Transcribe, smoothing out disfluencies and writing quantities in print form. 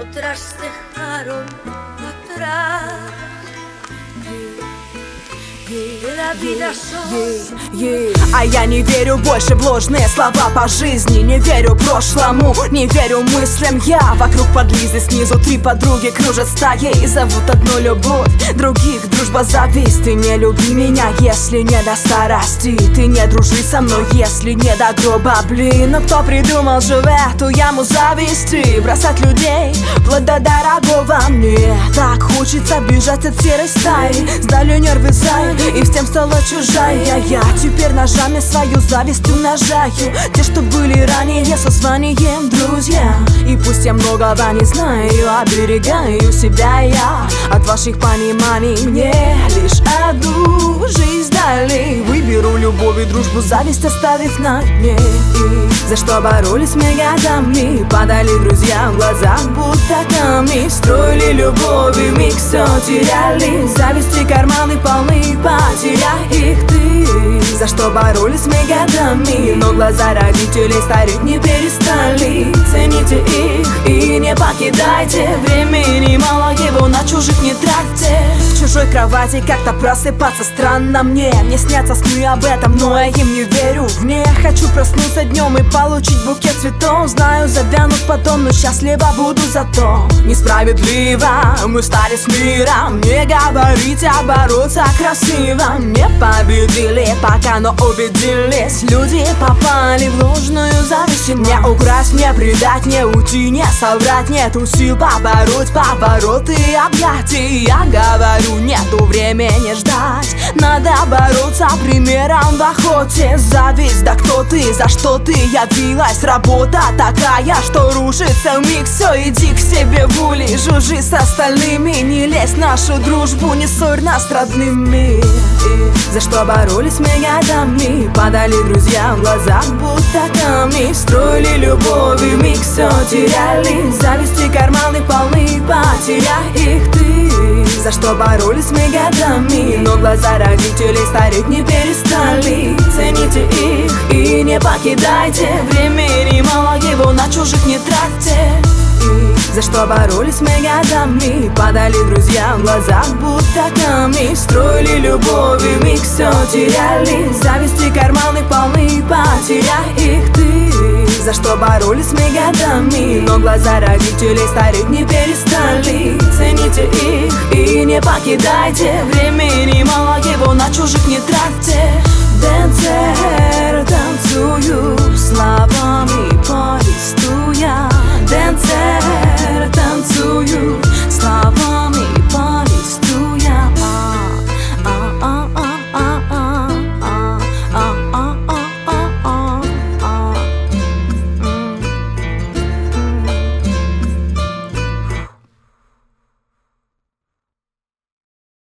Otras dejaron atrás la vida А я не верю больше в ложные слова по жизни. Не верю прошлому, не верю мыслям я. Вокруг подлизы снизу три подруги кружат стаей. Зовут одну любовь, других дружба, зависть. Ты не люби меня, если не до старости. Ты не дружи со мной, если не до гроба, блин. Но кто придумал же в эту яму зависти? Бросать людей, вплоть до дорогого. Мне так хочется бежать от серой стаи. Сдали нервы зай, и всем стала чужая. Я теперь ножами свою зависть умножаю. Те, что были ранее со званием друзья. И пусть я многого не знаю, оберегаю себя я от ваших пониманий. Мне лишь одну жизнь дали. Выберу любовь и дружбу, зависть оставив на дне. И за что боролись мы годами, падали друзья в глазах, будто камни. Строили любовь и вмиг все теряли. Зависти карманы полны, потеряй их ты. За что боролись мы годами, но глаза родителей стареть не перестали. Цените их и не покидайте. Времени мало, его на чужих не тратьте. В чужой кровати как-то просыпаться странно мне. Мне снятся сны об этом, но я им не верю. Мне хочу проснуться днем и получить букет цветов. Знаю, завянут потом, но счастлива буду зато. Несправедливо мы стали с миром. Не говорите, а бороться красиво. Не победили пока, но убедились. Люди попали в ложную зависть. Не украсть, не предать, не уйти, не соврать. Нету сил побороть повороты и объятия. Я говорю, нету времени ждать. Надо бороться примером в охоте. Зависть, да кто ты, за что ты явилась? Работа такая, что рушится вмиг все. Иди к себе в улей, жужжи с остальными. Не лезь в нашу дружбу, не ссорь нас с родными. За что боролись мы годами, падали друзья в глазах, будто камни. Строили любовь и вмиг все теряли. Зависти карманы полны, потеряй их ты. За что боролись мы годами, но глаза родителей стареть не перестали. Цените их и не покидайте. Времени мало, его на чужих не тратьте. За что боролись мы годами, падали друзья в глазах, будто камни. Строили любовь и вмиг все теряли. Зависти карманы полны, потеряй их ты. За что боролись мы годами, но глаза родителей стареть не перестали. Цените их и не покидайте. Времени мало, его на чужих не тратьте.